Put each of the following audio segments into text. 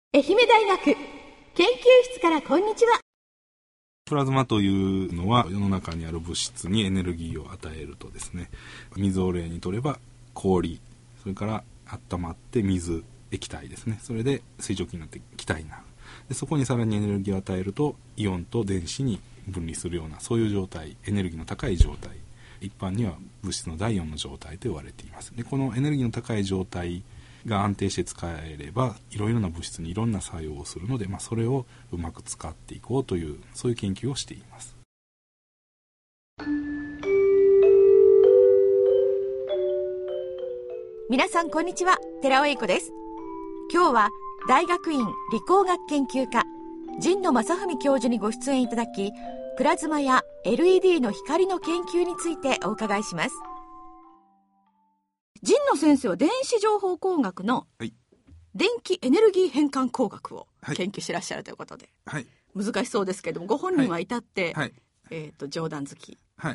愛媛大学研究室からこんにちは。 プラズマというのは世の中にある物質にエネルギーを与えるとですね、水を例にとれば氷、それから温まって水、液体ですね、それで水蒸気になって気体になる。でそこにさらにエネルギーを与えるとイオンと電子に分離するような、そういう状態、エネルギーの高い状態、一般には物質の第4の状態と言われています。でこのエネルギーの高い状態が安定して使えればいろいろな物質にいろんな作用をするので、それをうまく使っていこうという、そういう研究をしています。 皆さんこんにちは、寺尾英子です。今日は大学院理工学研究科神野正文教授にご出演いただき、プラズマや LED の光の研究についてお伺いします。神野先生は電子情報工学の電気エネルギー変換工学を研究してらっしゃるということで、はい、難しそうですけども、ご本人は至って、はい、冗談好き、はい、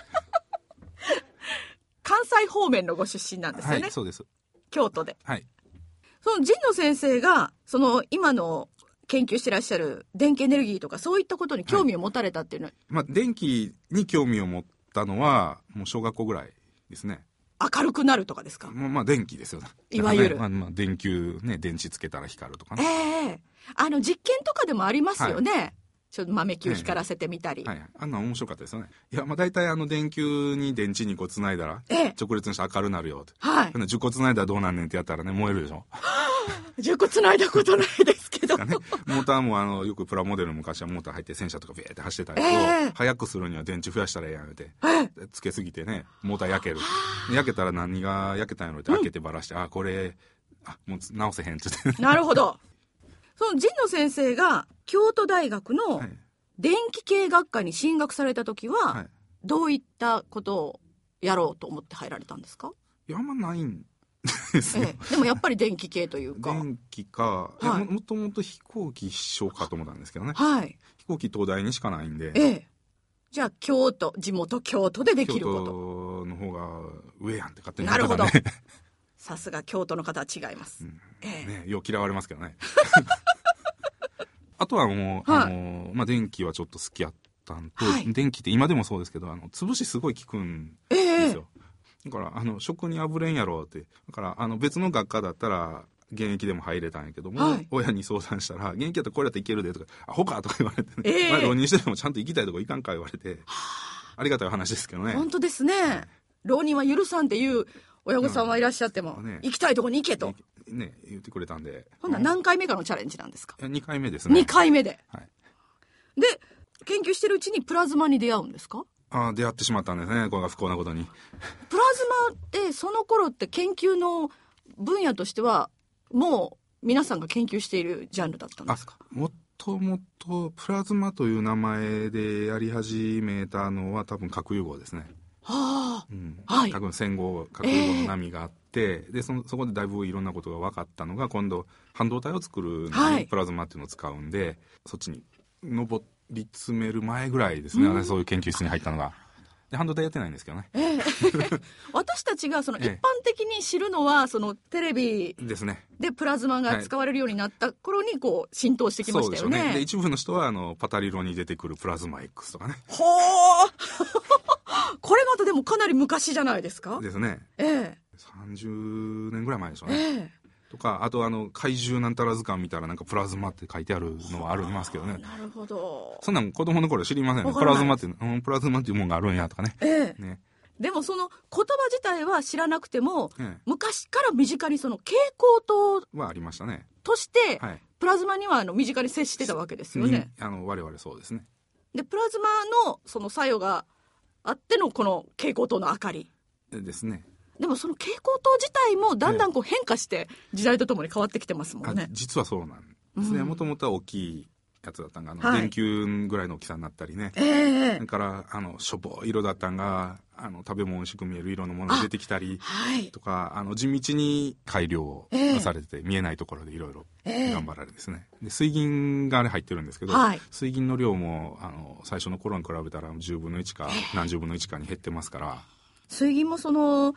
関西方面のご出身なんですよね。 はい、そうです。 京都で、 はい、 その神野先生がその今の研究してらっしゃる電気エネルギーとかそういったことに興味を持たれたっていうのは、 電気に興味を持ったのはもう小学校ぐらいですね。 明るくなるとかですか？ 電気ですよね。 いわゆる、 電球ね、電池つけたら光るとかね。実験とかでもありますよね。はい、ちょっと豆球光らせてみたり。 はい、あんな面白かったですよね。いや、大体電球に電池2個つないだら、直列にして明るなるよって。はい。10個つないだらどうなんねんってやったらね、燃えるでしょ。 10個つないだことないですけど。 ね、モーターもよくプラモデル昔はモーター入って戦車とかビーって走ってたけど、早くするには電池増やしたらええやんって、つけすぎてね、モーター焼ける。焼けたら何が焼けたんやろって開けてばらして、これ、もう直せへんって言って。 なるほど。その神野先生が京都大学の電気系学科に進学された時は、どういったことをやろうと思って入られたんですか？ いや、あんまないんですよ。 でもやっぱり電気系というか。 電気か、もともと飛行機一緒かと思ったんですけどね。 はい。 飛行機東大にしかないんで。 じゃあ京都、地元京都でできること。 京都の方が上やんって勝手に思ったからね。なるほど。さすが京都の方は違います。 よう嫌われますけどね。あとはもう、電気はちょっと好きやったんと、電気って今でもそうですけど、潰しすごい効くんですよ。だから職にあぶれんやろって。だから別の学科だったら現役でも入れたんやけども、親に相談したら、現役やったらこれやったらいけるでとか、アホかとか言われてね、浪人しててもちゃんと行きたいとこ行かんか言われて、ありがたい話ですけどね。 本当ですね。浪人は許さんっていう親御さんはいらっしゃっても、行きたいとこに行けとね、言ってくれたんで。 ほんなら何回目かのチャレンジなんですか ？2回目ですね。 2回目で、で研究してるうちにプラズマに出会うんですか？ 出会ってしまったんですね、これが不幸なことに。 プラズマってその頃って研究の分野としてはもう皆さんが研究しているジャンルだったんですか？ もともとプラズマという名前でやり始めたのは多分核融合ですね。多分戦後核融合の波があって、でそこでだいぶいろんなことが分かったのが、今度半導体を作るのにプラズマっていうのを使うんで、そっちに上り詰める前ぐらいですね、そういう研究室に入ったのが。で半導体やってないんですけどね。 私たちがその一般的に知るのは、そのテレビですね。 でプラズマが使われるようになった頃にこう浸透してきましたよね。そうでしょうね。 で一部の人はパタリロに出てくるプラズマ X とかね。 ほーこれまたでもかなり昔じゃないですか？ ですね。30年ぐらい前でしょうね。とか、あと怪獣なんたら図鑑見たらなんかプラズマって書いてあるのはありますけどね。 なるほど。 そんなん子供の頃知りませんね。プラズマっていうもんがあるんやとかね。 ね。でもその言葉自体は知らなくても、昔から身近にその蛍光灯はありましたね。 として、プラズマには身近に接してたわけですよね。 我々そうですね。 でプラズマのその作用があってのこの蛍光灯の明かりですね。 でもその蛍光灯自体もだんだんこう変化して時代とともに変わってきてますもんね。 実はそうなんですね。もともとは大きいやつだったんが電球ぐらいの大きさになったりね。それからしょぼい色だったんが食べ物美味しく見える色のものが出てきたりとか、地道に改良されてて、見えないところでいろいろ頑張られるですね。で水銀があれ入ってるんですけど、水銀の量も最初の頃に比べたら10分の1か何十分の1かに減ってますから。 水銀もその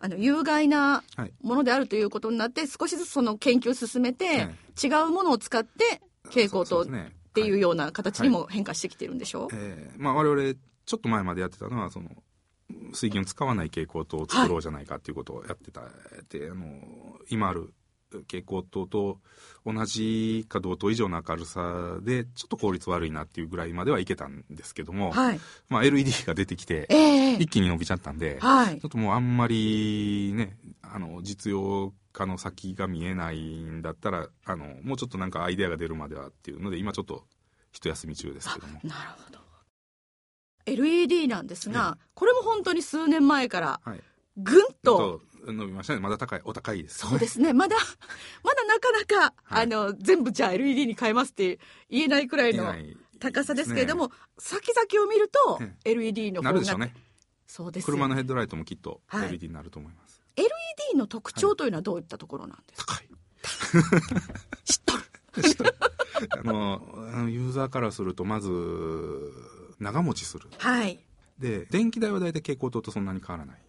有害なものであるということになって、少しずつその研究を進めて、違うものを使って蛍光灯っていうような形にも変化してきてるんでしょう。 我々ちょっと前までやってたのは水銀を使わない蛍光灯を作ろうじゃないかっていうことをやってた、今ある蛍光灯と同じか同等以上の明るさでちょっと効率悪いなっていうぐらいまではいけたんですけども、LED が出てきて、一気に伸びちゃったんで、ちょっともうあんまりね実用化の先が見えないんだったらもうちょっとなんかアイデアが出るまではっていうので今ちょっと一休み中ですけども。 なるほど。LED なんですが、これも本当に数年前からぐんと伸びましたね。まだお高いです、ね。 そうですね。まだなかなか、全部じゃあ LED に変えますって言えないくらいの高さですけれども、先々を見ると LED の方がなるでしょうね。 そうです。 車のヘッドライトもきっと LED になると思います。 LED の特徴というのはどういったところなんですか。 高い。 知っとる。 ユーザーからするとまず長持ちする。で電気代はだいたい蛍光灯とそんなに変わらない。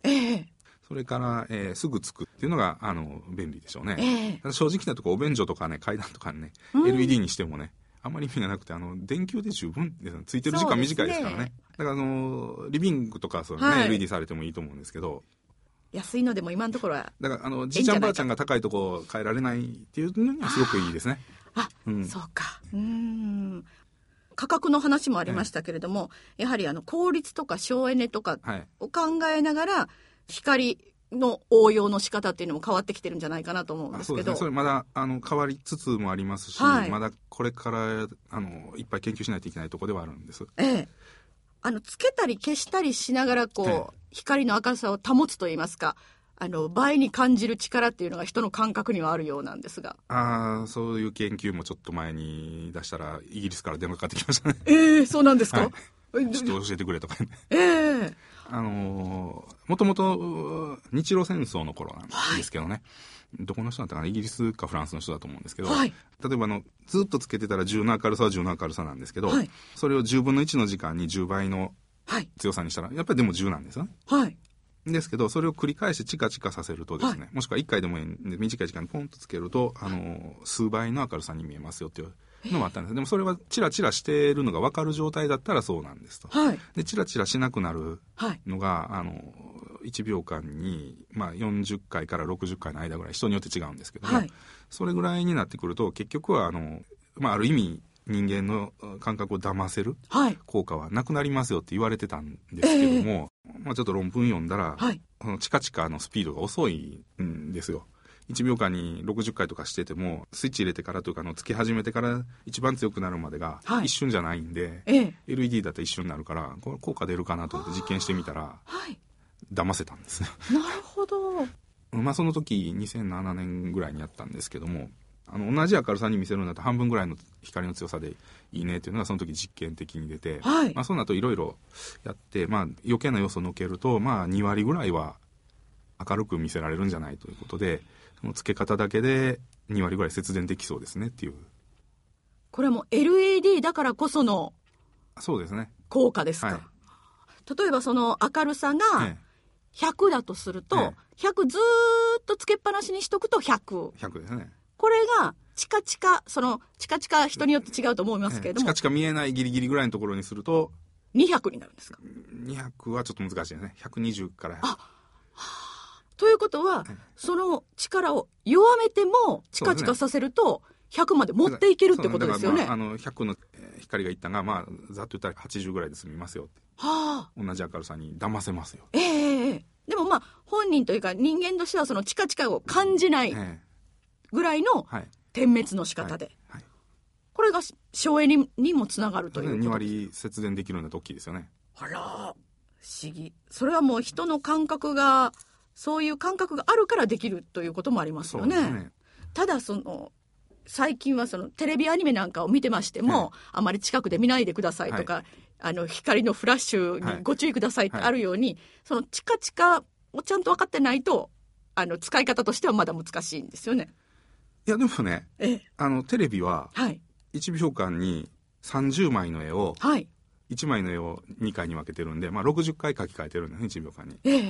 それから、すぐつくっていうのが便利でしょうね。正直なところお便所とかね階段とかね、LED にしてもねあんまり意味がなくて電球で十分です。ついてる時間短いですからね。だからリビングとかLED されてもいいと思うんですけど、 安いのでも今のところはだからじいちゃんばあちゃんが高いとこ変えられないっていうのにはすごくいいですね。 そうか。価格の話もありましたけれども、やはり効率とか省エネとかを考えながら、光の応用の仕方っていうのも変わってきてるんじゃないかなと思うんですけど。 そうですね。それまだ変わりつつもありますし、まだこれからいっぱい研究しないといけないところではあるんです。 つけたり消したりしながら光の明るさを保つといいますか、倍に感じる力っていうのが人の感覚にはあるようなんですが。 そういう研究もちょっと前に出したらイギリスから電話かかってきましたね。 そうなんですか。 ちょっと教えてくれとかね。もともと日露戦争の頃なんですけどね、どこの人だったかな、イギリスかフランスの人だと思うんですけど、例えばずっとつけてたら10の明るさは10の明るさなんですけど、それを10分の1の時間に10倍の強さにしたらやっぱりでも10なんですよね。ですけどそれを繰り返してチカチカさせるとですね、もしくは1回でもいいんで短い時間にポンとつけると数倍の明るさに見えますよっていうのもあったんです。でもそれはチラチラしているのが分かる状態だったらそうなんですと。でチラチラしなくなるのが、1秒間に、40回から60回の間ぐらい、人によって違うんですけども、それぐらいになってくると結局はある意味人間の感覚を騙せる効果はなくなりますよって言われてたんですけども、ちょっと論文読んだら、チカチカのスピードが遅いんですよ。1秒間に60回とかしててもスイッチ入れてからというかつけ始めてから一番強くなるまでが一瞬じゃないんで、LED だったら一瞬になるからこれ効果出るかなと思って実験してみたら、騙せたんですね。 なるほど。 その時2007年ぐらいにやったんですけども、同じ明るさに見せるんだったら半分ぐらいの光の強さでいいねっていうのがその時実験的に出て、その後いろいろやって、余計な要素をのけると2割ぐらいは明るく見せられるんじゃないということで、その付け方だけで2割ぐらい節電できそうですねっていう。 これも LED だからこそのそうですね効果ですか。例えばその明るさが100だとすると、100ずーっとつけっぱなしにしとくと100 ですね。これがチカチカ人によって違うと思いますけれども、 チカチカ見えないギリギリぐらいのところにすると 200になるんですか。 200はちょっと難しいですね。120からということは、その力を弱めてもチカチカさせると100まで持っていけるってことですよね。 100の光がいったがざっと言ったら80ぐらいで済みますよって、同じ明るさに騙せますよ。 でも本人というか人間としてはそのチカチカを感じないぐらいの点滅の仕方で、これが省エネにもつながるということです。 2割節電できるのだと大きいですよね。 不思議。それはもう人の感覚がそういう感覚があるからできるということもありますよね。ただ最近はテレビアニメなんかを見てましても、あまり近くで見ないでくださいとか、光のフラッシュにご注意くださいってあるように、そのチカチカをちゃんと分かってないと使い方としてはまだ難しいんですよね。 いやでもね、テレビは1秒間に30枚の絵を、1枚の絵を2回に分けてるんで、60回書き換えてるんですね、1秒間に。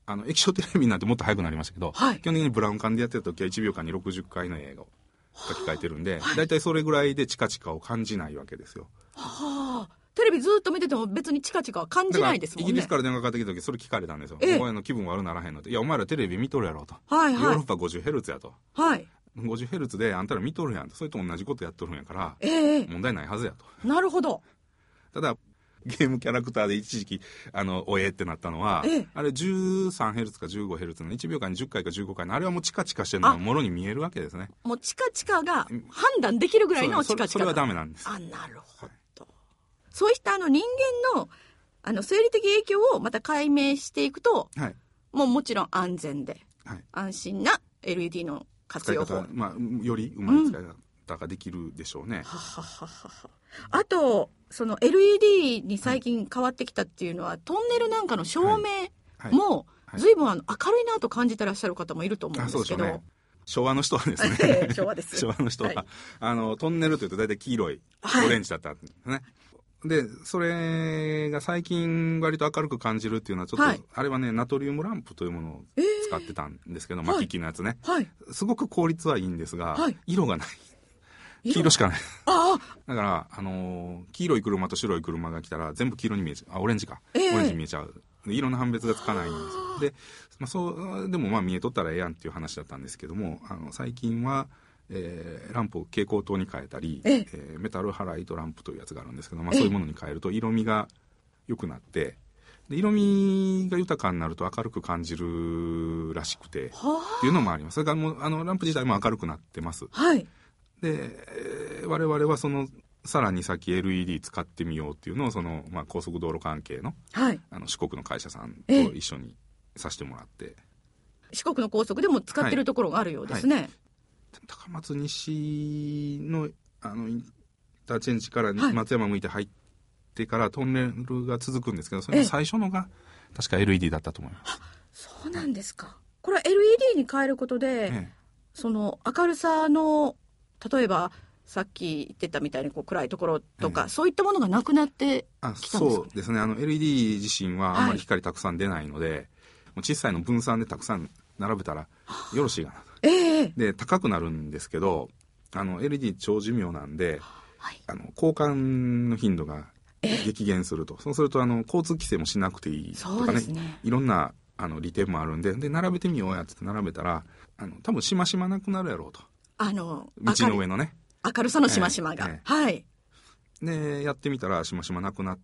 液晶テレビになってもっと早くなりましたけど、 はい、 基本的にブラウン管でやってた時は1秒間に60回の映画を書き換えてるんで、だいたいそれぐらいでチカチカを感じないわけですよ。 はあ、テレビずっと見てても別にチカチカは感じないですもんね。 イギリスから電話かかってきた時それ聞かれたんですよ。お前の気分悪ならへんのって。いや、お前らテレビ見とるやろと。 はいはい、 ヨーロッパ 50Hz やと。 はい。 50Hz であんたら見とるやんと。それと同じことやっとるんやから、問題ないはずやと。 なるほど。 ただ、ゲームキャラクターで一時期、おえってなったのは、あれ 13Hz か 15Hz の1秒間に10回か15回の、あれはもうチカチカしてるのがもろに見えるわけですね。 もうチカチカが判断できるぐらいのチカチカ。 それはダメなんです。 なるほど。そういった人間の、生理的影響をまた解明していくと、はい、もちろん安全で、はい、安心な LED の活用法。 よりうまい使い方ができるでしょうね。 あと、その LED に最近変わってきたっていうのは、トンネルなんかの照明も随分明るいなと感じてらっしゃる方もいると思うんですけど、 昭和の人はですね昭和です。 昭和の人は、トンネルというと大体黄色いオレンジだったんですね。で、それが最近割と明るく感じるっていうのはちょっと、あれはね、ナトリウムランプというものを使ってたんですけど、巻き木のやつね、すごく効率はいいんですが、色がない。黄色しかない。だから、黄色い車と白い車が来たら全部黄色に見えちゃう。オレンジか。オレンジに見えちゃう。色の判別がつかないんですよ。で、でも見えとったらええやんっていう話だったんですけども、最近は、ランプを蛍光灯に変えたり、メタルハライトランプというやつがあるんですけど、そういうものに変えると色味が良くなって、で色味が豊かになると明るく感じるらしくて、っていうのもあります。それからもうランプ自体も明るくなってます。はい。で、我々はさらに先 LED 使ってみようっていうのを高速道路関係の、四国の会社さんと一緒にさせてもらって、 四国の高速でも使ってるところがあるようですね。 高松西のインターチェンジから松山向いて入ってからトンネルが続くんですけど、それの最初のが確か LED だったと思います。 そうなんですか。これは LED に変えることで、その明るさの例えばさっき言ってたみたいに暗いところとか、そういったものがなくなってきたんですか？ そうですね。LED 自身はあんまり光たくさん出ないので、もう小さいの分散でたくさん並べたらよろしいかなと。で、高くなるんですけど、LED 長寿命なんで、交換の頻度が激減すると。そうすると交通規制もしなくていいとかね、いろんな利点もあるんで、並べてみようやって並べたら多分しましまなくなるやろうと。道の上のね、 明るさのしましまが、 でやってみたらしましまなくなって、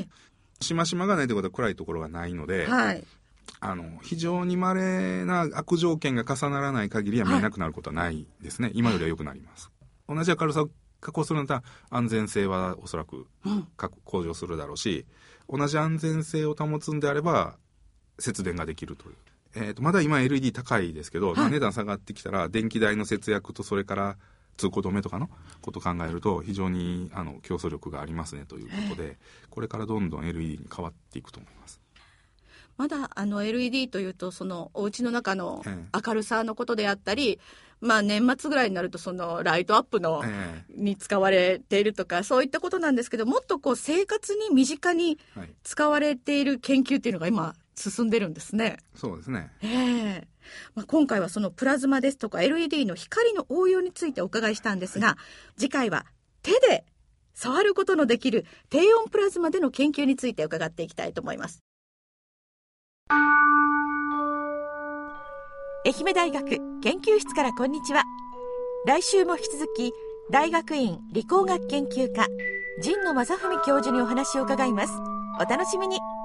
しましまがないということは暗いところがないので、非常に稀な悪条件が重ならない限りは見えなくなることはないですね。今よりは良くなります。同じ明るさを確保するんだったら安全性はおそらく向上するだろうし、同じ安全性を保つんであれば節電ができるという。まだ今 LED 高いですけど、値段下がってきたら電気代の節約とそれから通行止めとかのことを考えると非常に競争力がありますねということで、これからどんどん LED に変わっていくと思います。 まだLED というとお家の中の明るさのことであったり、年末ぐらいになるとライトアップに使われているとか、そういったことなんですけど、もっと生活に身近に使われている研究っていうのが今進んでるんですね。 そうですね。 今回はそのプラズマですとか LED の光の応用についてお伺いしたんですが、次回は手で触ることのできる低温プラズマでの研究について伺っていきたいと思います。愛媛大学研究室からこんにちは。来週も引き続き大学院理工学研究科神野正文教授にお話を伺います。お楽しみに。